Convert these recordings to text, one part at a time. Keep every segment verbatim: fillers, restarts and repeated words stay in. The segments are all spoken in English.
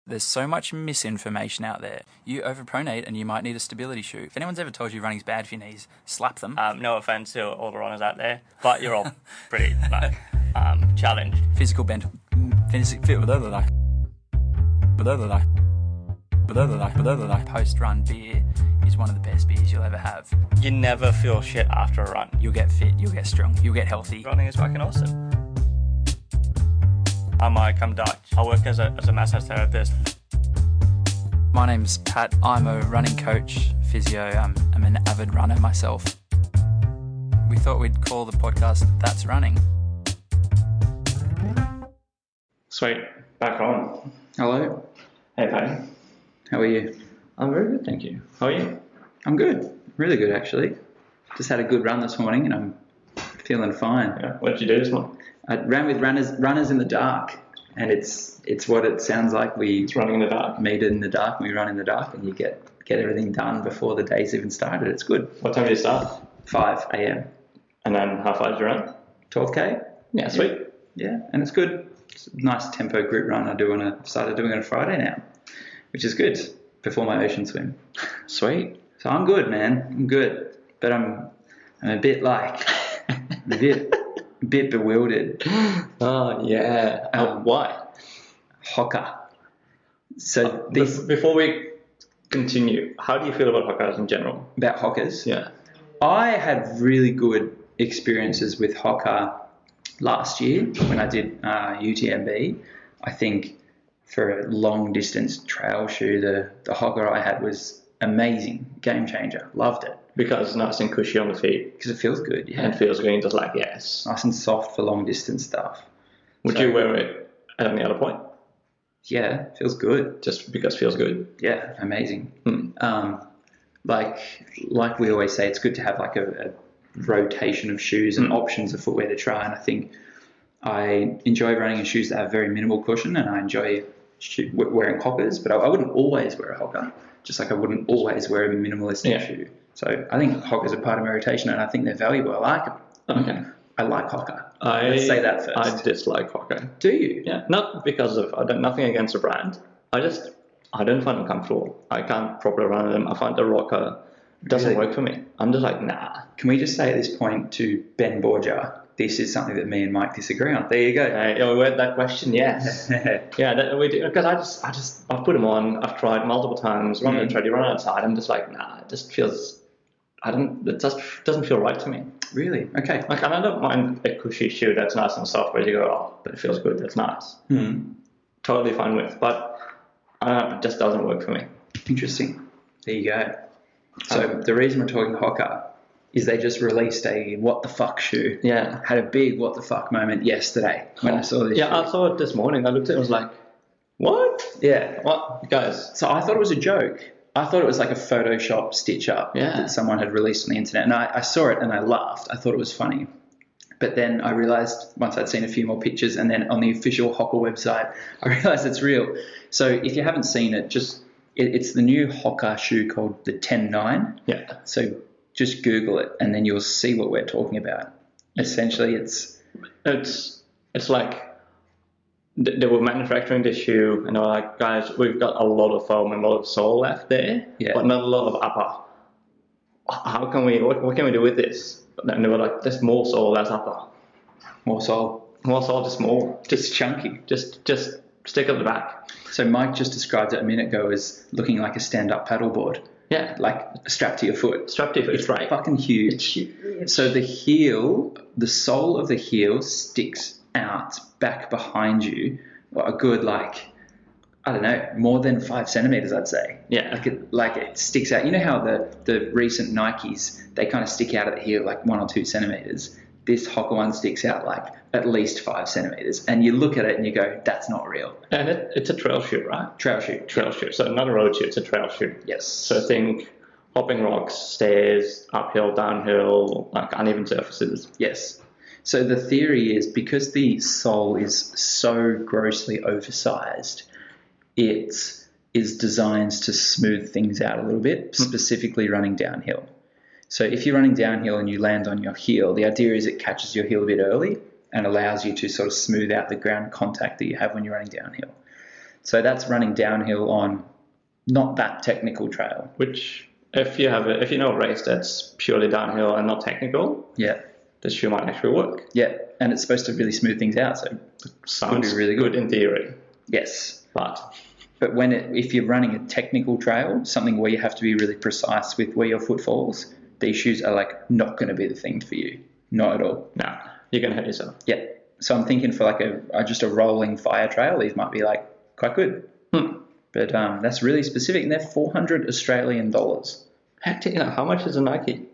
There's so much misinformation out there. You overpronate and you might need a stability shoe. If anyone's ever told you running's bad for your knees, slap them. Um, no offense to all the runners out there, but you're all pretty like um, challenged. Physical bent. Physical Post-run beer is one of the best beers you'll ever have. You never feel shit after a run. You'll get fit, you'll get strong, you'll get healthy. Running is fucking awesome. I'm Mike, I'm Dutch. I work as a, as a massage therapist. My name's Pat. I'm a running coach, physio. I'm, I'm an avid runner myself. We thought we'd call the podcast That's Running. Sweet. Back on. Hello. Hey, Patty. How are you? I'm very good, thank you. How are you? I'm good. Really good, actually. Just had a good run this morning and I'm feeling fine. Yeah. What did you do this morning? I ran with runners runners in the dark, and it's it's what it sounds like. We It's running in the dark. meet in the dark, and we run in the dark, and you get, get everything done before the day's even started. It's good. What time did you start? five a.m. And then how far did you run? twelve k? Yeah, sweet. Yeah, and it's good. It's a nice tempo group run I do on a, started doing on a Friday now, which is good, before my ocean swim. Sweet. So I'm good, man. I'm good. But I'm I'm a bit like, a bit, a bit bewildered. Oh, yeah. Um, oh, why? Hoka. So Uh, this bef- Before we continue, how do you feel about Hokas in general? about Hokas. Yeah. I had really good experiences with Hoka last year when I did uh, U T M B. I think for a long distance trail shoe, the, the Hoka I had was amazing, game changer. Loved it. Because it's nice and cushy on the feet Because it feels good, yeah. and feels green, just like, yes. Nice and soft for long distance stuff. Would So- you wear it at any other point? Yeah, feels good. Just because it feels good? Yeah, amazing. Hmm. Um, like like we always say, it's good to have like a, a rotation of shoes and Mm. options of footwear to try. And I think I enjoy running in shoes that have very minimal cushion, and I enjoy shoe, wearing Hokas. But I, I wouldn't always wear a Hoka, just like I wouldn't always wear a minimalistic Yeah. shoe. So I think Hokas are part of my rotation, and I think they're valuable. I like them. Okay. I like Hoka. I, Let's say that first. I dislike Hoka. Do you? Yeah, not because of, I don't, nothing against the brand. I just, I don't find them comfortable. I can't properly run them. I find the rocker doesn't Really? work for me. I'm just like, nah. Can we just say at this point to Ben Borgia, this is something that me and Mike disagree on. There you go. Uh, yeah, we had that question, yes. Yeah, that, we do, because I just, I just, I've put them on. I've tried multiple times. Run Mm. and try to run outside. I'm just like, nah. It just feels, I don't. It just doesn't feel right to me. Really? Okay. Like, and I don't mind a cushy shoe that's nice and soft, where you go, oh, but it feels good. That's nice. Hmm. Totally fine with, but uh, it just doesn't work for me. Interesting. There you go. So the reason we're talking Hoka is they just released a what the fuck shoe. Yeah. Had a big what the fuck moment yesterday when I saw this Yeah, shoe. I saw it this morning. I looked at it and was like, what? Yeah. What? Guys. So I thought it was a joke. I thought it was like a Photoshop stitch up Yeah. that someone had released on the internet. And I, I saw it and I laughed. I thought it was funny. But then I realized once I'd seen a few more pictures and then on the official Hoka website, I realized it's real. So if you haven't seen it, just it, it's the new Hoka shoe called the ten nine. Yeah. So just Google it and then you'll see what we're talking about. Essentially, it's It's it's like th- they were manufacturing the shoe and they were like, guys, we've got a lot of foam and a lot of sole left there, Yeah. but not a lot of upper. How can we, what, what can we do with this? And they were like, there's more sole, less upper. more sole. More sole, just more. Just chunky. Just just stick at the back. So Mike just described it a minute ago as looking like a stand-up paddleboard, Yeah. like strapped to your foot. Strapped to your foot. It's right. fucking huge. It's huge. So the heel, the sole of the heel sticks out back behind you, well, a good like, I don't know, more than five centimeters, I'd say. Yeah. Like it, like it sticks out. You know how the, the recent Nikes, they kind of stick out at the heel like one or two centimeters. This Hoka one sticks out like at least five centimeters. And you look at it and you go, that's not real. And it, it's a trail shoe, right? Trail shoe. Trail shoe. So not a road shoe, it's a trail shoe. Yes. So think hopping rocks, stairs, uphill, downhill, like uneven surfaces. Yes. So the theory is because the sole is so grossly oversized, it is designed to smooth things out a little bit, specifically running downhill. So if you're running downhill and you land on your heel, the idea is it catches your heel a bit early and allows you to sort of smooth out the ground contact that you have when you're running downhill. So that's running downhill on not that technical trail. Which, if you have a, if you know a race that's purely downhill and not technical, Yeah. this shoe might actually work. Yeah. And it's supposed to really smooth things out. So Sounds be really good. good in theory, yes. but But when it, if you're running a technical trail, something where you have to be really precise with where your foot falls, these shoes are like not going to be the thing for you. Not at all. no, you're gonna hurt yourself. Yeah. So I'm thinking for like a, a just a rolling fire trail, these might be like quite good. Hmm. But um, that's really specific, and they're four hundred Australian dollars. Heck, you know, how much is a Nike?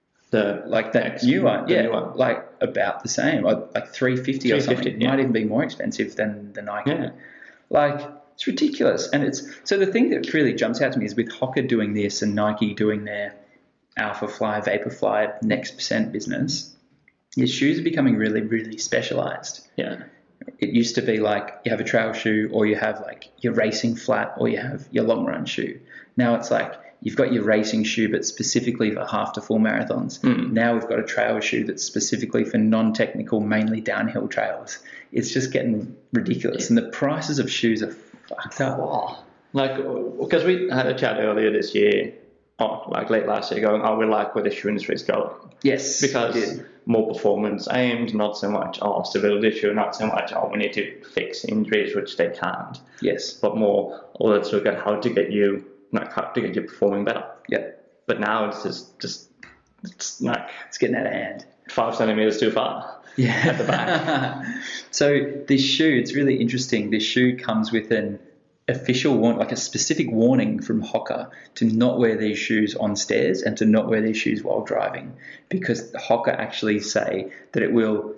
The Like that X, new one, the yeah, new one. like about the same, like like three fifty or something. It yeah. might even be more expensive than the Nike. Yeah. Like it's ridiculous, and it's so the thing that really jumps out to me is with Hoka doing this and Nike doing their Alpha Fly, Vaporfly, Next Percent business. His shoes are becoming really, really specialized. Yeah. It used to be like you have a trail shoe, or you have like your racing flat, or you have your long run shoe. Now it's like you've got your racing shoe, but specifically for half to full marathons. Mm. Now we've got a trail shoe that's specifically for non-technical, mainly downhill trails. It's just getting ridiculous, and the prices of shoes are fucked up. Wow. Like, because we had a chat earlier this year, or like late last year, going, oh, we like where the shoe industry is going. Yes, Because we did. more performance aimed, not so much, oh, stability issue, not so much, oh, we need to fix injuries, which they can't, Yes, but more, oh, let's look at how to get you, like, how to get you performing better. yeah, But now it's just, just it's like it's getting out of hand. five centimeters too far. Yeah, at the back. So this shoe, it's really interesting. This shoe comes with an official warning, like a specific warning from Hoka to not wear these shoes on stairs and to not wear these shoes while driving, because Hoka actually say that it will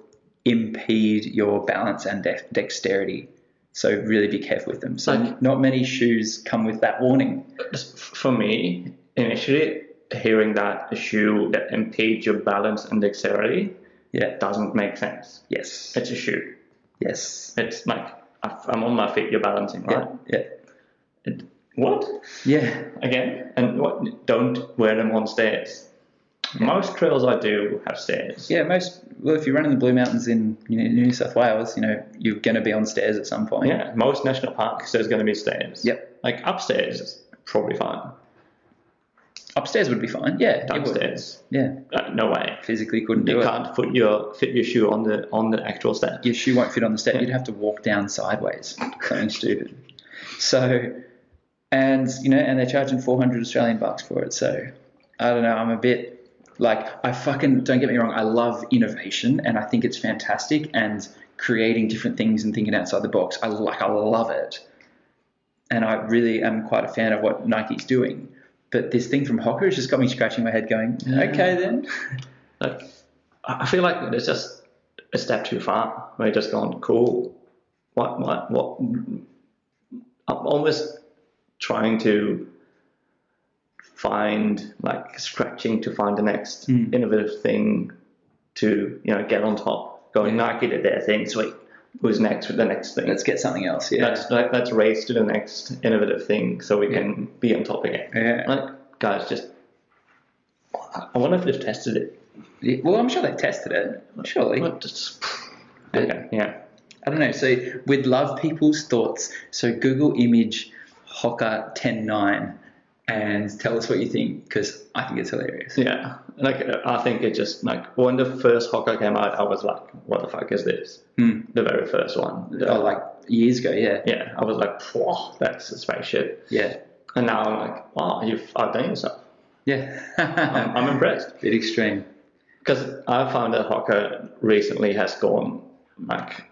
impede your balance and de- dexterity. So really be careful with them. So Like- not many shoes come with that warning. Just for me, initially, hearing that a shoe that impedes your balance and dexterity Yeah. doesn't make sense. Yes. It's a shoe. Yes. It's like, I'm on my feet, you're balancing, right? Yeah. It, what? Yeah. Again? And what? Don't wear them on stairs. Most trails I do have stairs. Yeah. Most. Well, if you're running the Blue Mountains in you know, New South Wales, you know you're going to be on stairs at some point. Yeah, most national parks, there's going to be stairs. Yep. Like upstairs is probably fine. Upstairs would be fine. Yeah. it would. Downstairs, Yeah. uh, no way. Physically couldn't do You it. can't put your fit your shoe on the on the actual step. Your shoe won't fit on the step. You'd have to walk down sideways. Something stupid. So, and you know, and they're charging four hundred Australian bucks for it. So, I don't know. I'm a bit like I fucking don't get me wrong. I love innovation and I think it's fantastic and creating different things and thinking outside the box. I like. I love it, and I really am quite a fan of what Nike's doing. But this thing from Hoka has just got me scratching my head, going, Yeah. okay then. Like, I feel like it's just a step too far. Where you're just going, cool. What, what, what? I'm always trying to find, like, scratching to find the next Mm. innovative thing to, you know, get on top. Going, Yeah. Nike did their thing, sweet. Who's next with the next thing? Let's get something else. Yeah. Let's, like, let's race to the next innovative thing so we can be on top again. Yeah. Like, guys, just, I wonder if they've tested it. Yeah, well, I'm sure they tested it. Surely. What, just, okay, yeah. I don't know. So we'd love people's thoughts. So Google image Hoka ten nine and tell us what you think, because I think it's hilarious. Yeah, like I think it just like when the first Hoka came out, I was like, "What the fuck is this?" Hmm. The very first one. The- Oh, like years ago, yeah. yeah, I was like, "Whoa, that's a spaceship." Yeah. And now I'm like, "Wow, you've outdone yourself." Yeah. I'm, I'm impressed Bit extreme. because I found that Hoka recently has gone like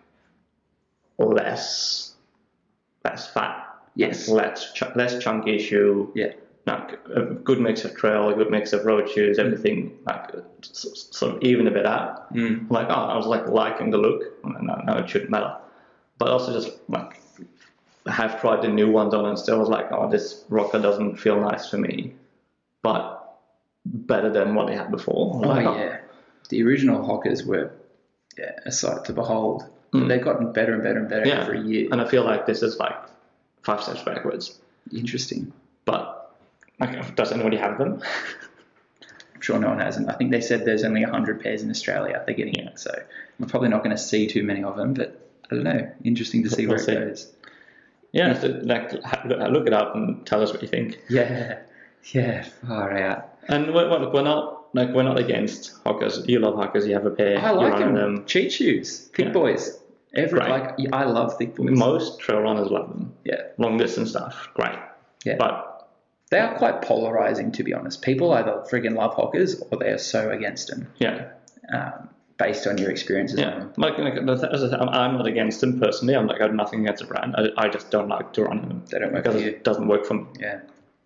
less, less fat, Yes. less ch- less chunky shoe. Yeah. Like a good mix of trail, a good mix of road shoes, everything like s- s- sort of even a bit out. Mm. Like, oh, I was like liking the look. No, no, it shouldn't matter. But also just like I have tried the new ones on and still was like, oh, this rocker doesn't feel nice for me. But better than what they had before. Oh, Like, yeah. The original Hokas were yeah, a sight to behold. Mm. They've gotten better and better and better yeah. every year. And I feel like this is like five steps backwards. Interesting. But like, does anybody have them? I'm sure no one has them. I think they said there's only one hundred pairs in Australia. They're getting it. So we're probably not going to see too many of them, but I don't know. Interesting to see We'll where see. it goes. Yeah, so, like ha- look it up and tell us what you think. Yeah, yeah, far out. And we're, we're we're not like we're not against hockers. You love hockers. You have a pair. I you like run them. them. Cheat shoes, thick Yeah. boys. Every Great. like I love thick boys. Most trail runners love them. Yeah, Long distance stuff, great. yeah. But They are quite polarizing, to be honest. People either friggin' love hockers or they are so against them, yeah, um, based on your experiences on yeah. them. Like, like as I said, I'm I'm not against them personally. I'm like I have nothing against the brand. I, I just don't like to run them. They don't work because for you. it doesn't work for me. Yeah,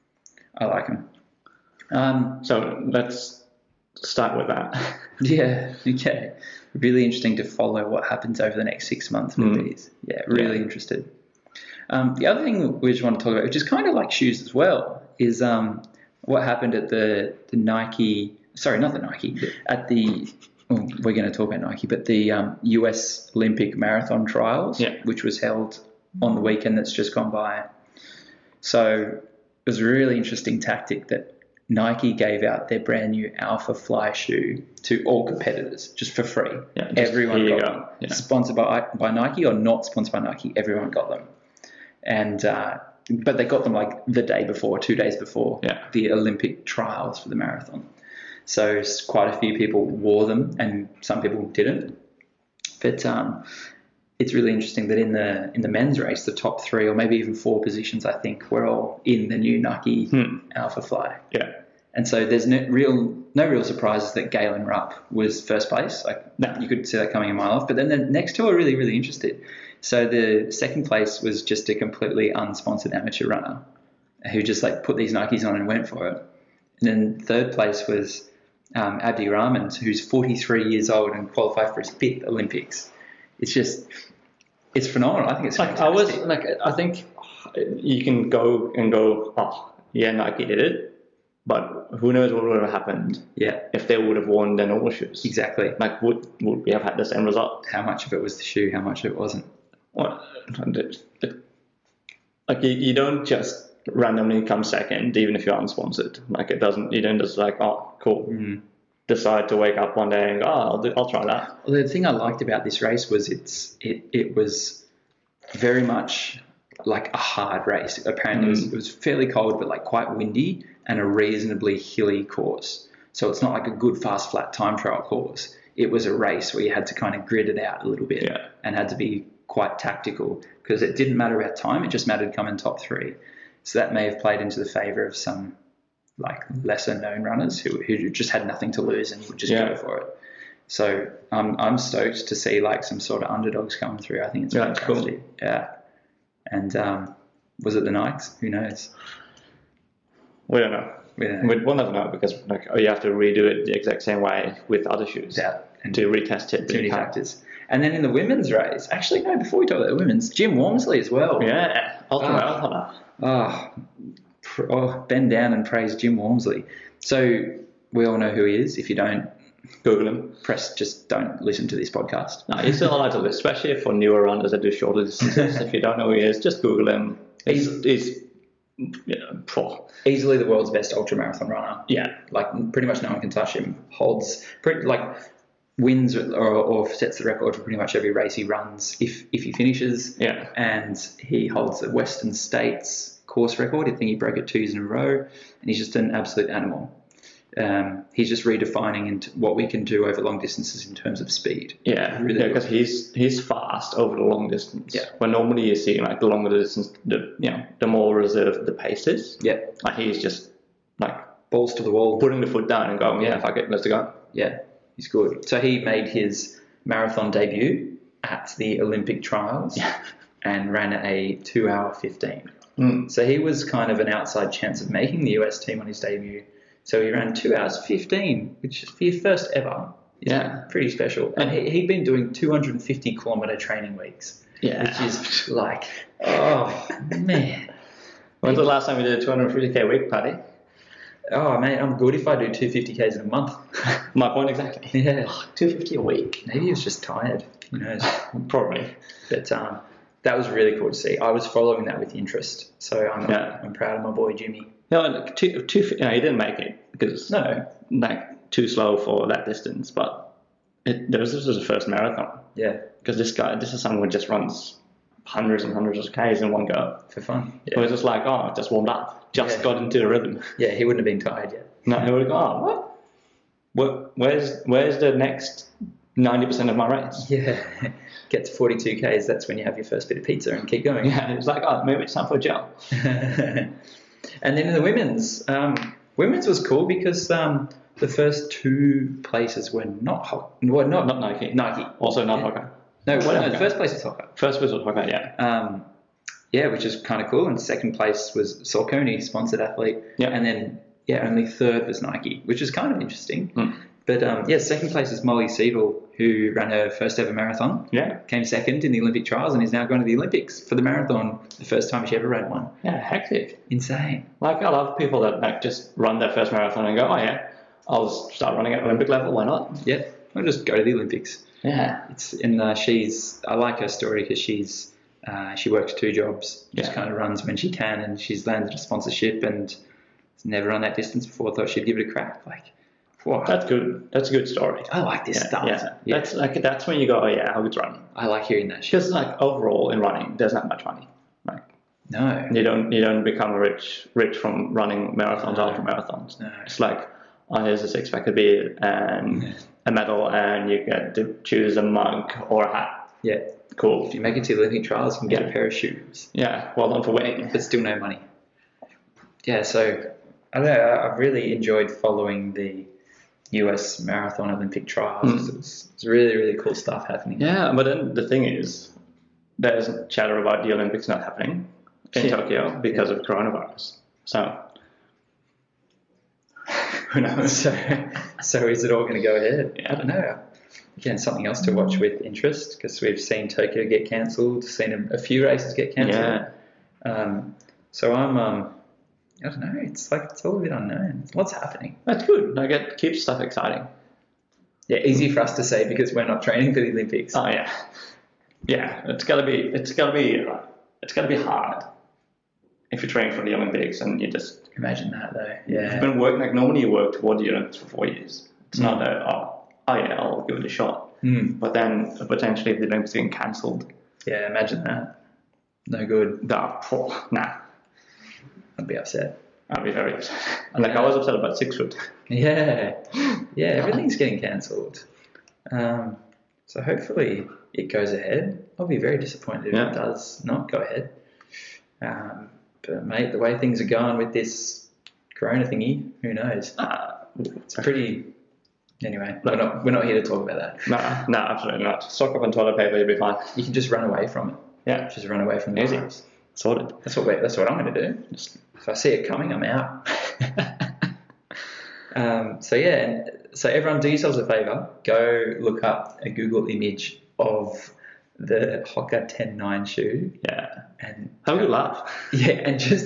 I like them. Um, So let's start with that. yeah, okay. Really interesting to follow what happens over the next six months with Mm. these. Yeah, really Yeah. interested. Um, the other thing we just want to talk about, which is kind of like shoes as well, is um, what happened at the, the Nike, sorry, not the Nike, at the, well, we're going to talk about Nike, but the um, U S Olympic Marathon Trials, Yeah. which was held on the weekend that's just gone by. So it was a really interesting tactic that Nike gave out their brand new Alpha Fly shoe to all competitors just for free. Yeah, just Everyone here you got go. them. Yeah. Sponsored by by Nike or not sponsored by Nike, everyone got them. And uh, but they got them like the day before, two days before Yeah. the Olympic trials for the marathon. So s- quite a few people wore them, and some people didn't. But um, it's really interesting that in the in the men's race, the top three or maybe even four positions, I think, were all in the new Nike Hmm. Alpha Fly. Yeah. And so there's no real no real surprises that Galen Rupp was first place. Like No. you could see that coming a mile off. But then the next two are really really interested. So the second place was just a completely unsponsored amateur runner who just like put these Nikes on and went for it. And then third place was um, Abdi Rahman, who's forty-three years old and qualified for his fifth Olympics. It's just it's phenomenal. I think it's Like I was fantastic. like I think you can go and go, oh yeah, Nike did it, but who knows what would have happened Yeah, if they would have worn their normal shoes. exactly. Like would would we have had the same result? How much of it was the shoe? How much of it wasn't? Well, like you, you don't just randomly come second, even if you're unsponsored. Like it doesn't. You don't just like, oh, cool. Mm. Decide to wake up one day and go, oh, I'll, do, I'll try that. Well, the thing I liked about this race was it's it it was very much like a hard race. Apparently, it, was, it was fairly cold, but like quite windy and a reasonably hilly course. So it's not like a good fast flat time trial course. It was a race where you had to kind of grit it out a little bit Yeah. and had to be quite tactical because it didn't matter about time. It just mattered coming top three. So that may have played into the favour of some like lesser known runners who, who just had nothing to lose and would just Yeah. go for it. So I'm I'm stoked to see like some sort of underdogs coming through. I think it's Yeah, that's cool. fantastic. Yeah. And um, was it the Nikes? Who knows? We don't know. We don't know. We, we'll never know because like oh, you have to redo it the exact same way with other shoes Yeah. And to retest it. too many You can't- factors. And then in the women's race, actually no, before we talk about the women's, Jim Wormsley as well. Yeah, ultra Ah. marathoner. Oh, pr- oh, bend down and praise Jim Wormsley. So we all know who he is. If you don't, Google him. press just don't listen to this podcast. No, he's still allowed to list, especially for newer runners that do shorter distances. If you don't know who he is, just Google him. He's, he's you know, pro. Easily the world's best ultramarathon runner. Yeah, Like pretty much no one can touch him. Holds pretty, like wins or, or sets the record for pretty much every race he runs if if he finishes. yeah. And he holds the Western States course record. I think he broke it two years in a row, and he's just an absolute animal. Um, he's just redefining into what we can do over long distances in terms of speed. Yeah, Really yeah, good. because he's he's fast over the long distance. Yeah. When normally you see like the longer the distance, the you know the more reserved the pace is. Yeah, Like he's just like balls to the wall. putting the foot down and going, yeah, Yeah. fuck it, let's go. Yeah, he's good. So he made his marathon debut at the Olympic trials Yeah. and ran a two hour fifteen. Mm. So he was kind of an outside chance of making the U S team on his debut. So he ran two hours fifteen, which is for your first ever. Is Yeah. pretty special. And he, he'd been doing two hundred fifty kilometre training weeks, Yeah. which is like, oh, man. When's the last time you did a two hundred fifty k week, Paddy? Oh, mate, I'm good if I do two hundred fifty kays in a month. My point exactly. Yeah. two hundred fifty a week. Maybe he was just tired. Who knows? Probably. But um, that was really cool to see. I was following that with interest. So I'm, Yeah. I'm proud of my boy Jimmy. No, like, two, two, you know, he didn't make it because No. like too slow for that distance. But it, this was his first marathon Yeah. because this guy, this is someone who just runs hundreds and hundreds of Ks in one go. For fun. It was just like, oh, just warmed up, just Yeah. got into the rhythm. Yeah, he wouldn't have been tired yet. No, he would have gone, oh, what? what? Where's where's the next ninety percent of my race? Yeah. Get to forty-two Ks, that's when you have your first bit of pizza and keep going. Yeah, it's like, oh, maybe it's time for a gel. And then in the women's, um, women's was cool because um, the first two places were not Ho- well, not Not Nike. Nike. Also not Yeah. Hoka. No, What well, no, Hoka? the first place was Hoka. First was Hoka, yeah. Um, yeah, which is kind of cool. And second place was Saucony, sponsored athlete. Yeah. And then, yeah, only third was Nike, which is kind of interesting. Mm. But, um, yeah, second place is Molly Seidel, who ran her first ever marathon. Yeah. Came second in the Olympic trials and is now going to the Olympics for the marathon, the first time she ever ran one. Yeah, hectic. Insane. Like, I love people that like, just run their first marathon and go, oh, yeah, I'll start running at Olympic level. Why not? Yeah, I'll just go to the Olympics. Yeah. It's in uh, she's. I like her story because she's uh, she works two jobs, just Yeah. kind of runs when she can, and she's landed a sponsorship and has never run that distance before. Thought she'd give it a crack. Like, wow, That's good. That's a good story. I like this Yeah, stuff. yeah. Yeah. That's like that's when you go, oh yeah, how good's running. I like hearing that shit. Because like overall in running, there's not much money. Like No, you don't you don't become rich rich from running marathons, No. ultra marathons. No. It's like, oh, here's a six pack of beer and a medal, and you get to choose a mug or a hat. yeah. Cool. If you make it to the Olympic trials, you can get Yeah. a pair of shoes, Yeah. Well done for winning. but still no money. Yeah, so I don't know. I- I've really enjoyed following the U S Marathon Olympic trials. Mm. It's, it's really really cool stuff happening. Yeah, but then the thing is, there's chatter about the Olympics not happening in Yeah. Tokyo because of coronavirus. So who knows? So, so is it all going to go ahead? Yeah. I don't know. Again, something else to watch with interest because we've seen Tokyo get cancelled, seen a, a few races get cancelled. Yeah. Um, so I'm, um, I don't know. It's like it's all a bit unknown. What's happening? That's good. Like it keeps stuff exciting. Yeah, easy for us to say because we're not training for the Olympics. Oh yeah, yeah. It's gotta be. It's gotta be. It's gotta be hard if you're training for the Olympics and you just Imagine that though. you've Yeah. been working like normally you work toward the Olympics for four years. It's Mm. not a oh, oh yeah, I'll give it a shot. Mm. But then potentially if the Olympics getting cancelled, Yeah. Imagine that. No good. that oh, nah, I'd be upset. I'd be very upset. And like I was upset about six foot. Yeah, yeah, everything's getting cancelled. Um, so hopefully it goes ahead. I'll be very disappointed if Yeah. it does not go ahead. Um, but mate, the way things are going with this Corona thingy, who knows? Uh, It's pretty. Anyway, we're not we're not here to talk about that. no, no, absolutely not. Sock up on toilet paper, you'll be fine. You can just run away from it. Yeah, Just run away from the Easy. virus. sorted. That's what we're, that's what I'm going to do. Just, if I see it coming, I'm out. um, so yeah, and so everyone, do yourselves a favour. Go look up a Google image of the Hoka ten nine shoe, Yeah, and have a good laugh. yeah, and just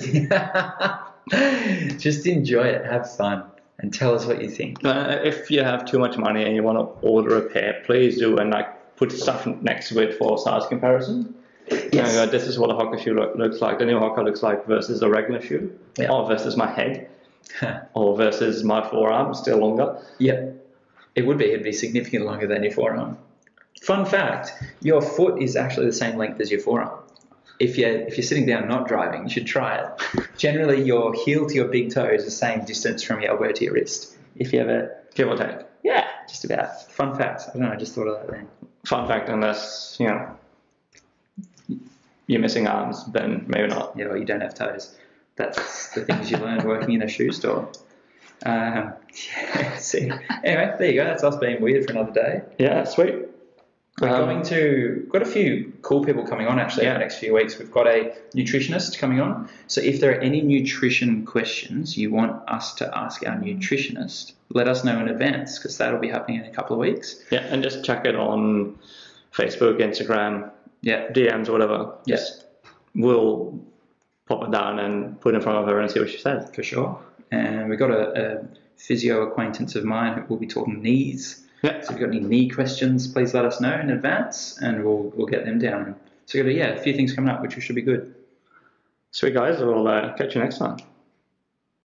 just enjoy it, have fun, and tell us what you think. Uh, if you have too much money and you want to order a pair, please do and like put stuff next to it for size comparison. Yes. You know, this is what a Hoka shoe look, looks like. The new Hoka looks like versus a regular shoe, Yeah. or versus my head, or versus my forearm, still longer. Yep. It would be. It'd be significantly longer than your forearm. Fun fact, your foot is actually the same length as your forearm. If you're, if you're sitting down not driving, you should try it. Generally, your heel to your big toe is the same distance from your elbow to your wrist. If you ever... Give or take. Yeah, just about. Fun fact. I don't know, I just thought of that then. Fun fact, unless, you know, you're missing arms, then maybe not. Yeah, well, you don't have toes. That's the things you learn working in a shoe store. Um, yeah, see. Anyway, there you go. That's us being weird for another day. Yeah, sweet. We're Um, going to got a few cool people coming on actually Yeah. in the next few weeks. We've got a nutritionist coming on. So if there are any nutrition questions you want us to ask our nutritionist, let us know in advance because that'll be happening in a couple of weeks. Yeah, and just check it on Facebook, Instagram, Yeah. D Ms or whatever. Yeah. Just we'll pop it down and put it in front of her and see what she says. For sure. And we've got a, a physio acquaintance of mine who will be talking knees. Yeah. So if you've got any knee questions, please let us know in advance and we'll we'll get them down. So we've got a, yeah, a few things coming up which should be good. Sweet guys, we'll uh, catch you next time.